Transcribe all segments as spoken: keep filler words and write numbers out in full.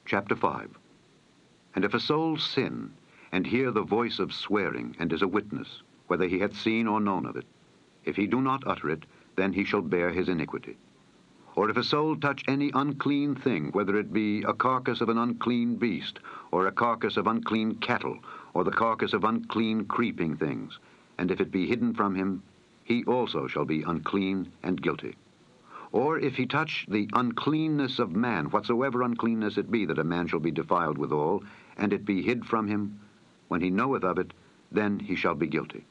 Chapter five. And if a soul sin, and hear the voice of swearing, and is a witness, whether he hath seen or known of it, if he do not utter it, then he shall bear his iniquity. Or if a soul touch any unclean thing, whether it be a carcass of an unclean beast, or a carcass of unclean cattle, or the carcass of unclean creeping things, and if it be hidden from him, he also shall be unclean and guilty. Or if he touch the uncleanness of man, whatsoever uncleanness it be, that a man shall be defiled withal, and it be hid from him, when he knoweth of it, then he shall be guilty.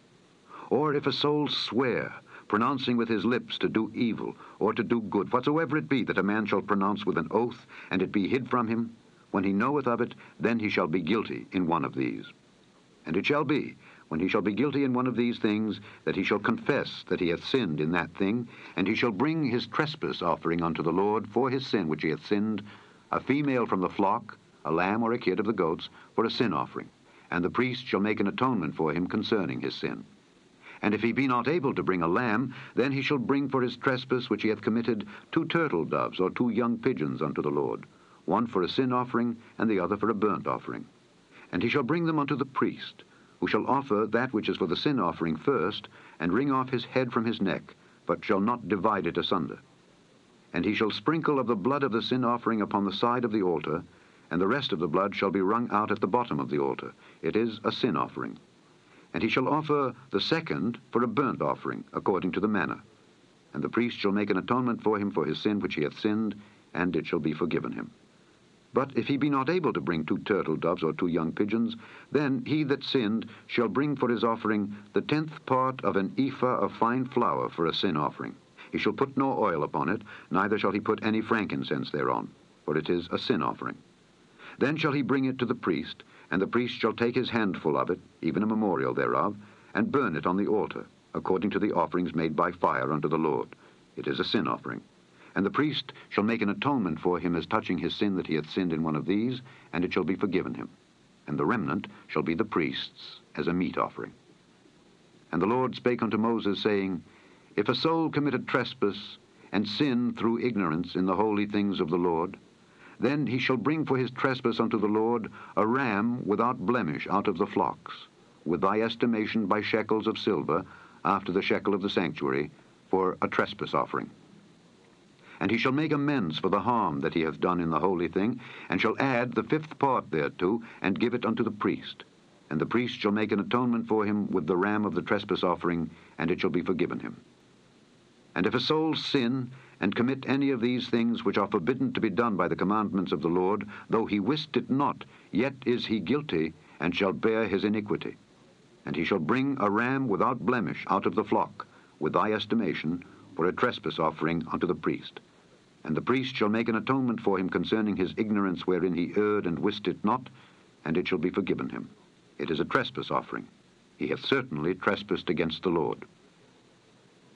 Or if a soul swear, pronouncing with his lips to do evil, or to do good, whatsoever it be, that a man shall pronounce with an oath, and it be hid from him, when he knoweth of it, then he shall be guilty in one of these. And it shall be, when he shall be guilty in one of these things, that he shall confess that he hath sinned in that thing, and he shall bring his trespass offering unto the Lord for his sin which he hath sinned, a female from the flock, a lamb or a kid of the goats, for a sin offering. And the priest shall make an atonement for him concerning his sin. And if he be not able to bring a lamb, then he shall bring for his trespass which he hath committed two turtle doves or two young pigeons unto the Lord, one for a sin offering, and the other for a burnt offering. And he shall bring them unto the priest, who shall offer that which is for the sin offering first, and wring off his head from his neck, but shall not divide it asunder. And he shall sprinkle of the blood of the sin offering upon the side of the altar, and the rest of the blood shall be wrung out at the bottom of the altar. It is a sin offering. And he shall offer the second for a burnt offering, according to the manner. And the priest shall make an atonement for him for his sin which he hath sinned, and it shall be forgiven him. But if he be not able to bring two turtle doves or two young pigeons, then he that sinned shall bring for his offering the tenth part of an ephah of fine flour for a sin offering. He shall put no oil upon it, neither shall he put any frankincense thereon, for it is a sin offering. Then shall he bring it to the priest, and the priest shall take his handful of it, even a memorial thereof, and burn it on the altar, according to the offerings made by fire unto the Lord. It is a sin offering. And the priest shall make an atonement for him as touching his sin that he hath sinned in one of these, and it shall be forgiven him. And the remnant shall be the priest's as a meat offering. And the Lord spake unto Moses, saying, If a soul commit a trespass, and sin through ignorance in the holy things of the Lord, then he shall bring for his trespass unto the Lord a ram without blemish out of the flocks, with thy estimation by shekels of silver, after the shekel of the sanctuary, for a trespass offering. And he shall make amends for the harm that he hath done in the holy thing, and shall add the fifth part thereto, and give it unto the priest. And the priest shall make an atonement for him with the ram of the trespass offering, and it shall be forgiven him. And if a soul sin, and commit any of these things which are forbidden to be done by the commandments of the Lord, though he wist it not, yet is he guilty, and shall bear his iniquity. And he shall bring a ram without blemish out of the flock, with thy estimation, for a trespass offering unto the priest. And the priest shall make an atonement for him concerning his ignorance wherein he erred and wist it not, and it shall be forgiven him. It is a trespass offering. He hath certainly trespassed against the Lord.